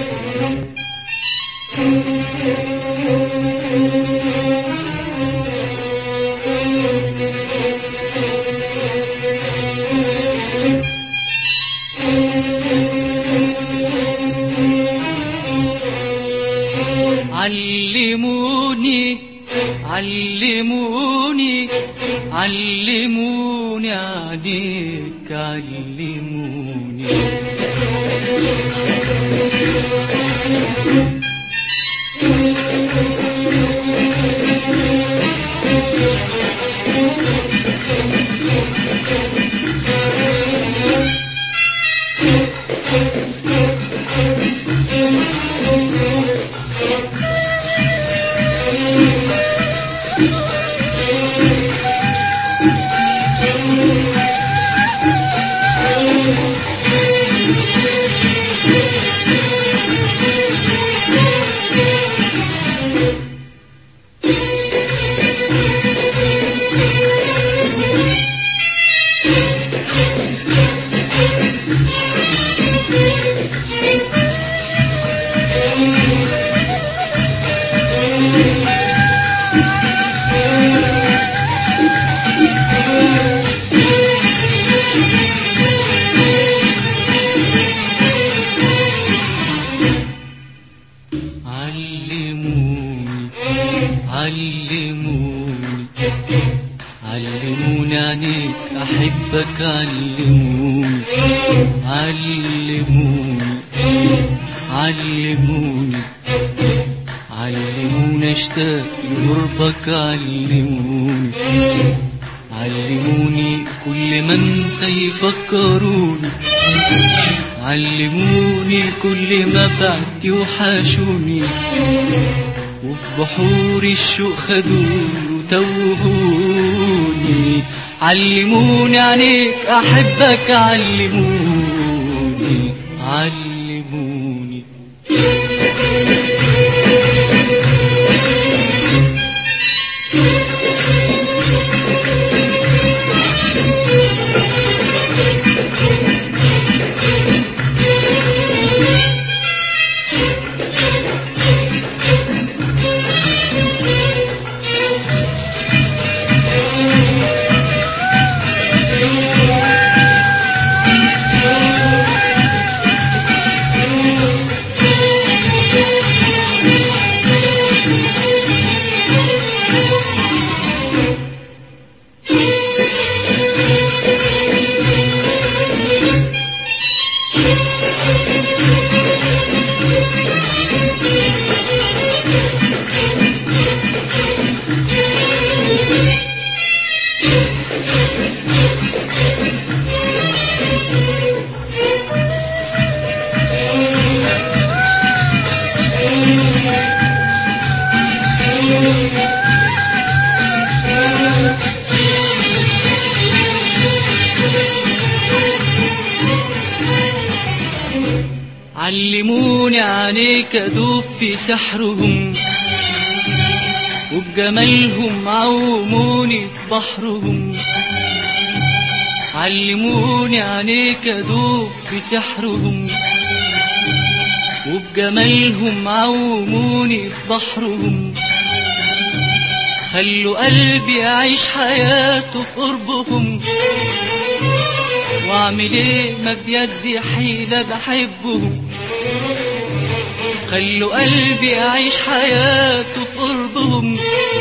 علموني علموني علموني عليك علموني علموني عنيك أحبك علموني علموني علموني علموني اشتاق لقربك علموني علموني كل من سيفكروني علموني كل ما بعد يوحشوني وفي بحور الشوق خدوني وتوهوني علموني عنيك أحبك علموني علموني علموني عنيك أدوب في سحرهم وبجمالهم عوموني في بحرهم علموني عنيك أدوب في سحرهم وبجمالهم عوموني في بحرهم خلوا قلبي يعيش حياته في قربهم واعمل ايه ما بيدي حيلة بحبهم خلوا قلبي يعيش حياته في قربهم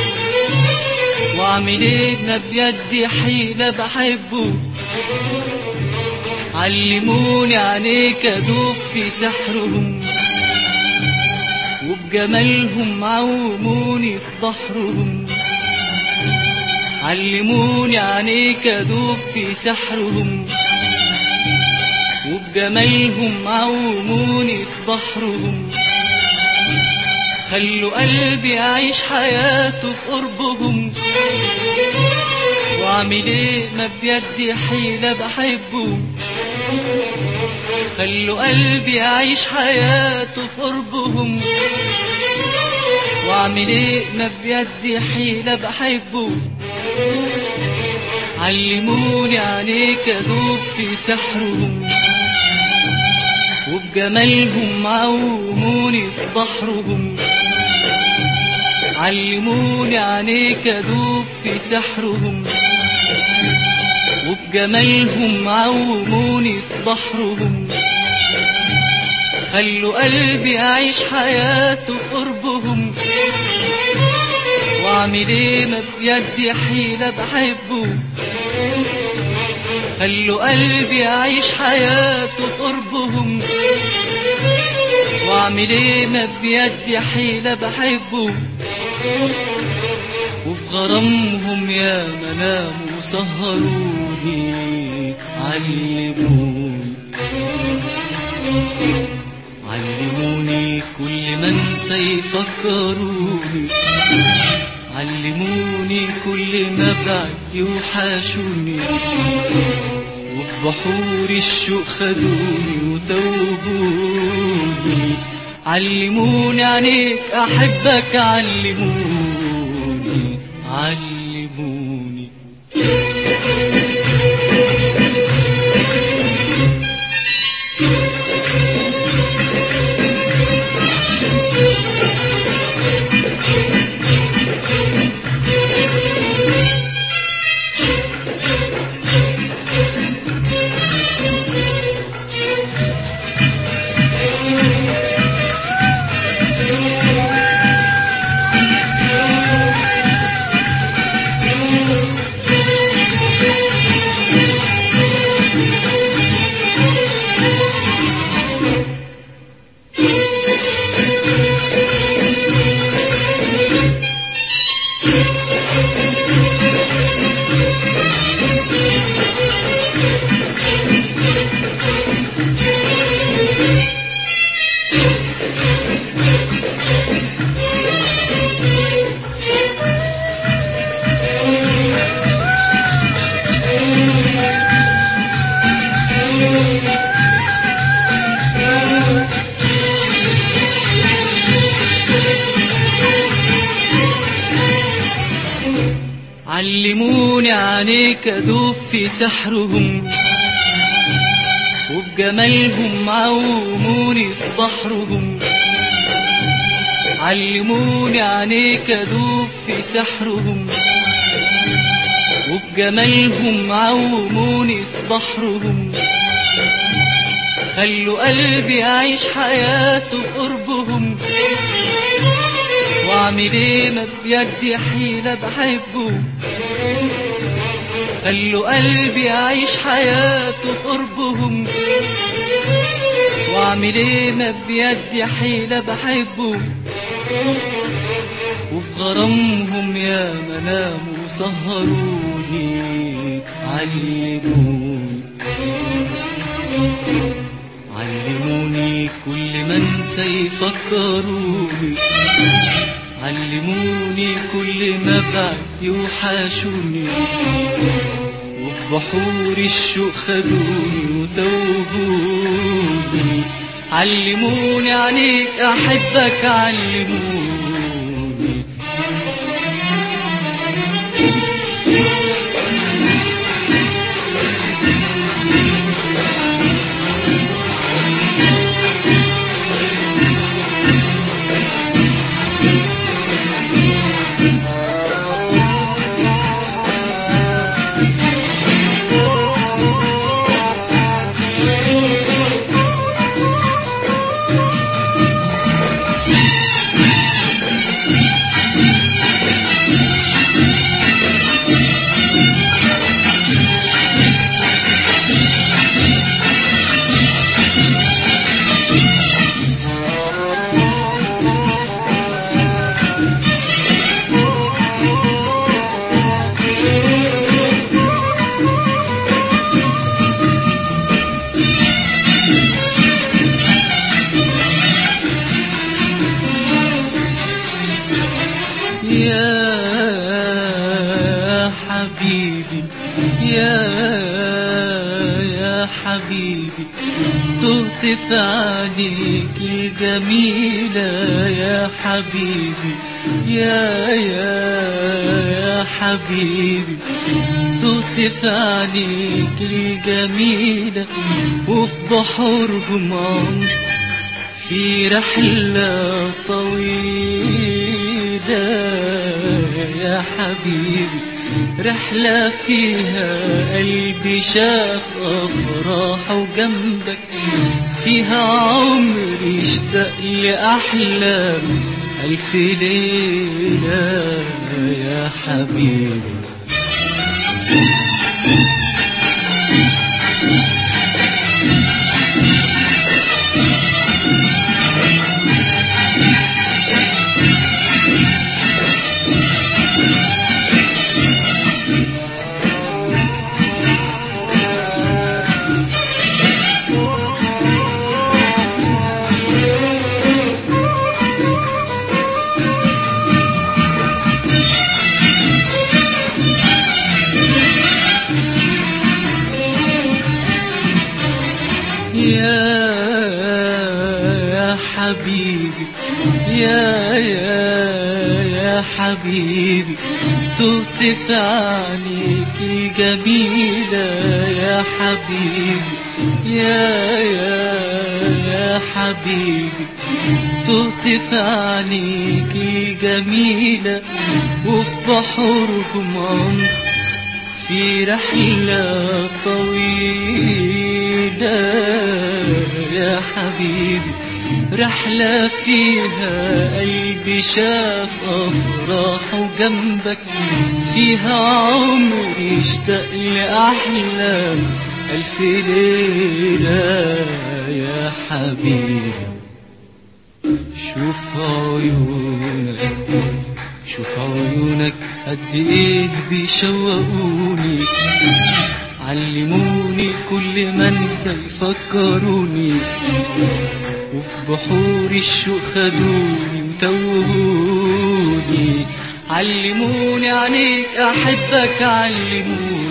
واعمل ايه ما بيدي حيلة بحبهم علموني عنيك أدوب في سحرهم وبجمالهم عوموني في بحرهم علموني عنيك أدوب في سحرهم وبجمالهم عوموني في بحرهم خلوا قلبي يعيش حياته في قربهم واعمل ايه ما بيدي حيلة بحبهم خلوا قلبي يعيش حياته في قربهم واعمل ايه ما بيدي حيلة بحبهم علموني عنيك أدوب في سحرهم وبجمالهم عوموني في بحرهم، علموني عينيك ادوب في سحرهم. وبجمالهم عوموني في بحرهم، خلوا قلبي يعيش حياته في قربهم. واعمل ايه ما بيدي حيلة بحبه، خلوا قلبي يعيش حياته في قربهم. واعمل ايه ما بيدي حيلة بحبه، وفي غرامهم يا منام وسهروني. علموني كل ما انسى يفكروني، علموني كل ما بعد يوحشوني. وفي بحور الشوق خدوني وتوهوني. علموني عنيك احبك، علموني. علموني عنيك ادوب في سحرهم، وبجمالهم عوموني في بحرهم. علموني عنيك ادوب في سحرهم، وبجمالهم عوموني في بحرهم. خلوا قلبي يعيش حياته في قربهم. واعمل ايه ما بيدي حيلة بحبه، خلوا قلبي يعيش حياته في قربهم. واعمل ايه ما بيدي حيلة بحبه، وفي غرامهم يا منام وسهروني. علموني كل ما انسى يفكروني، علموني كل ما بعد يوحشوني. وفي بحور الشوق خدوني وتوهوني. علموني عنيك احبك، علموني. يا حبيبي يا حبيبي، تهت في عينيك الجميلة يا حبيبي. يا حبيبي تهت في عينيك الجميلة وفي بحورهم عمر في رحلة طويلة يا حبيبي رحلة فيها قلبي شاف أفراحه جنبك فيها عمري اشتاق لأحلام ألف ليلة يا حبيبي يا حبيبي يا حبيبي تهت في عينيك الجميلة يا حبيبي يا حبيبي تهت في عينيك الجميلة وفي بحوركم عمر في رحلة طويلة يا حبيبي رحلة فيها قلبي شاف أفراحه جنبك فيها عمري اشتاق لأحلام ألف ليلة يا حبيبي شوف عيونك قد ايه بيشوقوني علموني كل ما انسى يفكروني وفي بحور الشوق خدوني وتوهوني علموني عنيك احبك علموني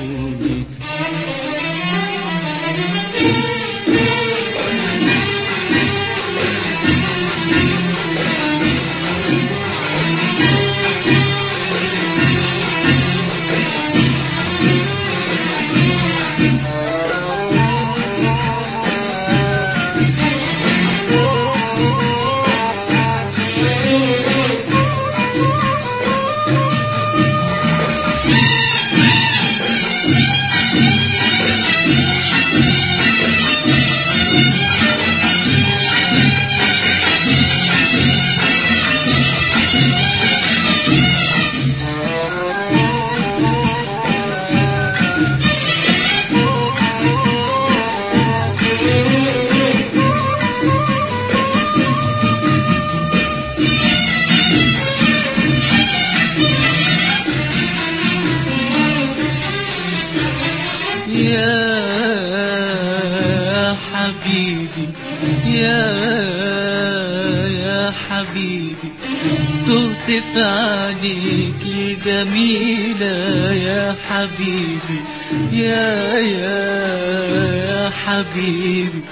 يا حبيبي يا حبيبي تهت في عينيك الجميلة يا حبيبي يا حبيبي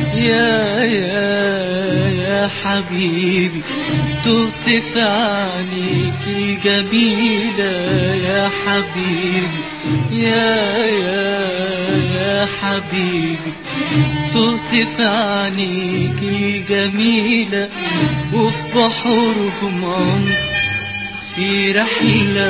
يا حبيبي تهت في عينيك الجميلة يا حبيبي يا حبيبي تهت في عينيك الجميلة وفي بحوركم عمر في رحلة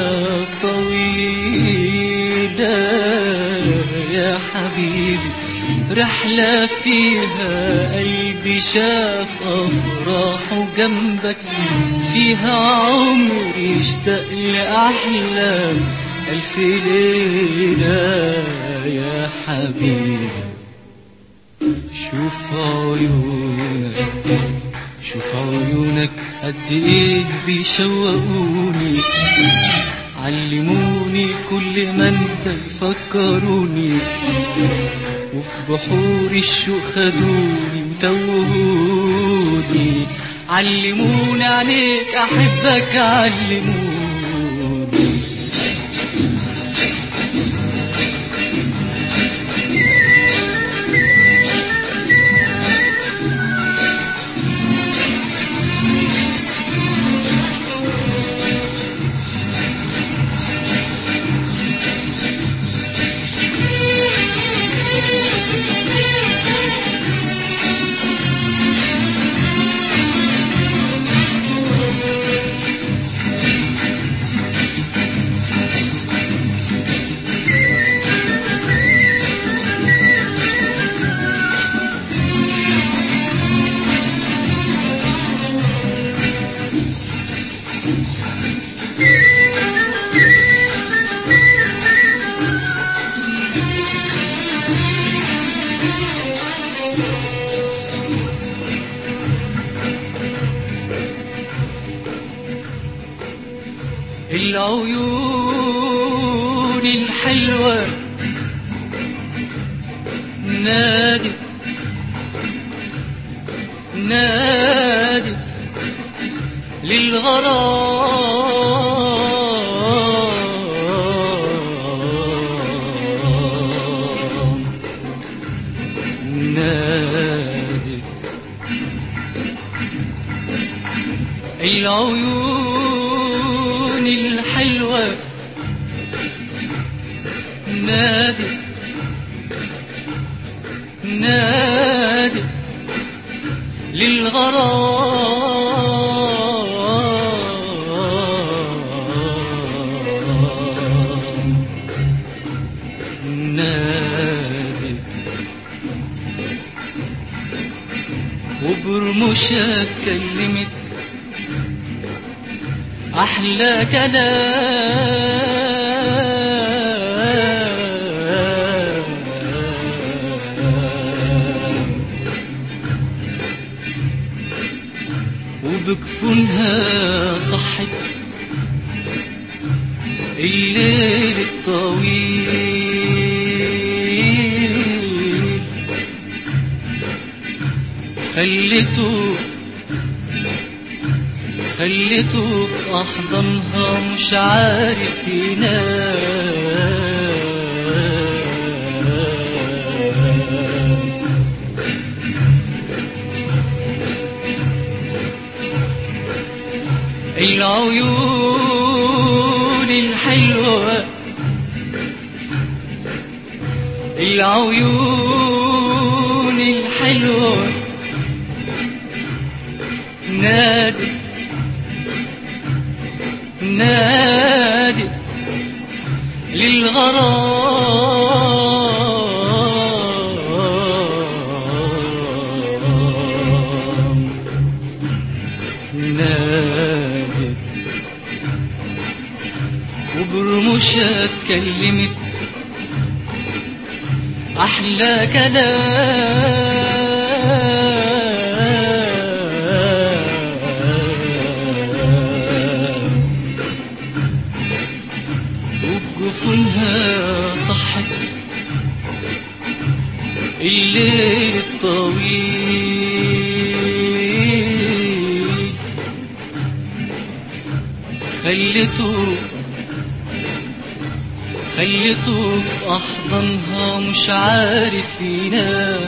طويلة يا حبيبي رحلة فيها قلبي شاف أفراحه جنبك فيها عمري اشتاق لأحلام ألف ليلة يا حبيبي شوف عيونك قد ايه بيشوقوني علموني كل ما انسى يفكروني وفي بحور الشوق خدوني وتوهوني علموني عنيك احبك علموني العيون الحلوة نادت نادت للغرام، نادت العيون الحلوة نادت نادت للغرام، نادت وبرموشها اتكلمت أحلى كلام، وبكفونها صحت الليل الطويل، خليته في أحضانها مش عارف ينام. العيون الحلوة العيون الحلوة نادت نادت للغرام، نادت وبرموشها اتكلمت أحلى كلام، وبجفونها صحت الليل الطويل، خليته في أحضانها مش عارف ينام.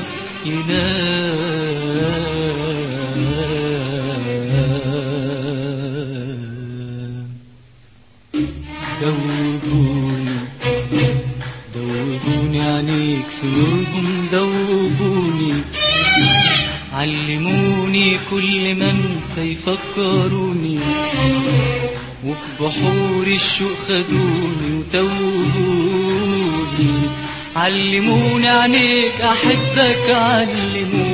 دوبوني عنيك في نورهم، دوبوني علموني كل ما انسى يفكروني، وفي بحور الشوق خدوني وتوهوني. علموني عنيك أحبك، علموني